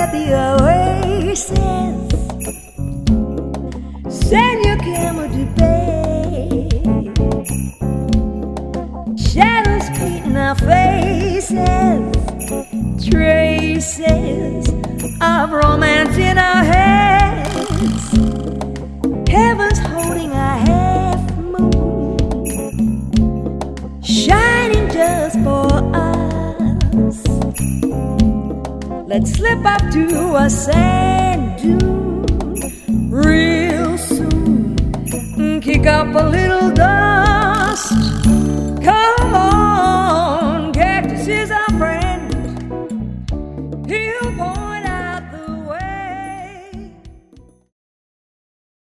at the oasis, send your camel to bed. Shadows painting our faces, traces of romance in our heads. Heaven's holding our half moon, shining just for us. Let's slip up to a sand dune real soon, kick up a little dust.